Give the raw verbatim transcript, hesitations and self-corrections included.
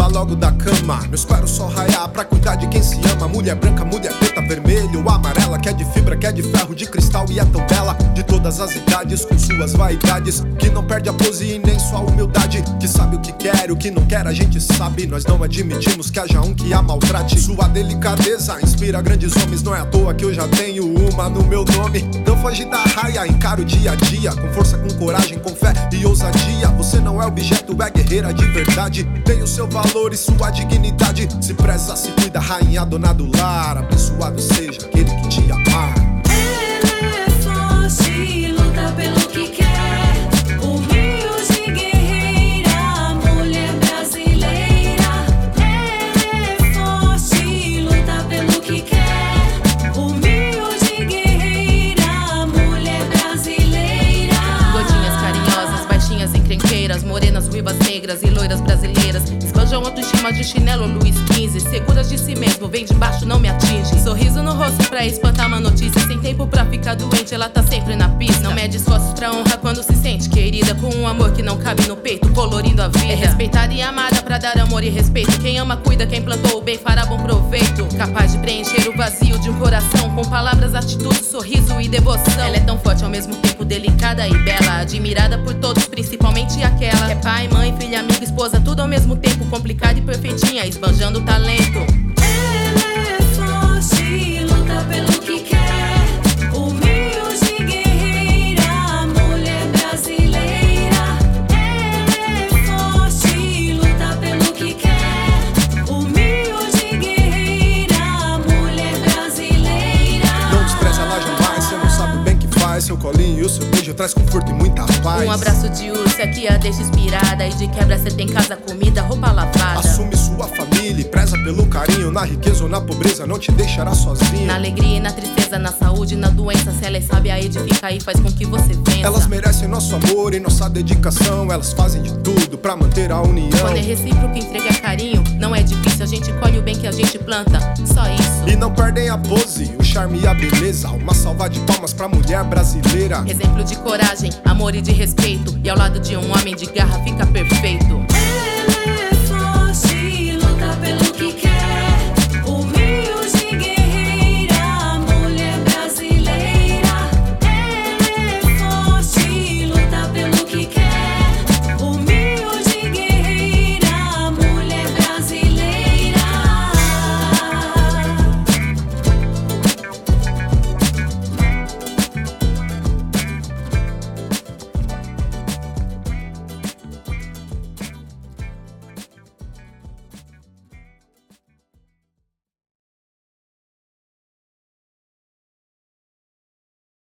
logo da cama. Não espero o sol raiar pra cuidar de quem se ama. Mulher branca, mulher preta, vermelho, amarela, que é de fibra, que é de ferro, de cristal e é tão bela. De todas as idades, com suas vaidades, que não perde a pose e nem sua humildade. Que sabe o que quer, o que não quer, a gente sabe. Nós não admitimos que haja um que a maltrate. Sua delicadeza inspira grandes homens. Não é à toa que eu já tenho uma no meu nome. Não foge da raia, encara o dia a dia, com força, com coragem, com fé e ousadia. Você não é objeto, é guerreira de verdade. Tem o seu valor e sua dignidade. Se preza, se cuida, rainha, dona do lar. Abençoado seja aquele que te amar. Ela é forte, luta pelo que quer. Humilde, guerreira, mulher brasileira. Ela é forte, luta pelo que quer. Humilde, guerreira, mulher brasileira. Gordinhas carinhosas, baixinhas encrenqueiras, morenas, ruivas, negras e loiras brasileiras. Esbanjam autoestima de chinelo Luiz quinze. Seguras de si mesmo, vem de baixo, não me atinge. Sorriso no rosto pra espantar uma notícia. Sem tempo pra ficar doente, ela tá sempre na pista. Não mede esforços pra honra quando se sente querida. Com um amor que não cabe no peito, colorindo a vida. É respeitada e amada pra dar amor e respeito. Quem ama cuida, quem plantou o bem fará bom proveito. Capaz de preencher o vazio de um coração com palavras, atitudes, sorriso e devoção. Ela é tão forte, ao mesmo tempo delicada e bela. Admirada por todos, principalmente aquela que é pai, mãe, filha, amiga, esposa, tudo ao mesmo tempo. Complicada e perfeitinha, esbanjando talento. Ela é forte, luta pelo que quer. Humilde, guerreira, mulher brasileira. Ela é forte, luta pelo que quer. Humilde, guerreira, mulher brasileira. Não despreza ela jamais, você não sabe o bem que faz. Seu colinho e o seu beijo traz conforto e muita paz. Um abraço de urso aqui a deixa inspirada. E de quebra cê tem casa, comida, roupa lavada. Assume sua família e preza pelo carinho. Na riqueza ou na pobreza não te deixará sozinho. Na alegria e na tristeza, na saúde e na doença. Se ela é sábia, edifica e faz com que você vença. Elas merecem nosso amor e nossa dedicação. Elas fazem de tudo pra manter a união. Quando é recíproco, entrega carinho. Não é difícil, a gente colhe o bem que a gente planta. Só isso. E não perdem a pose, o charme e a beleza. Uma salva de palmas pra mulher brasileira. Exemplo de coragem, amor e de respeito. E ao lado de um homem de garra fica perfeito.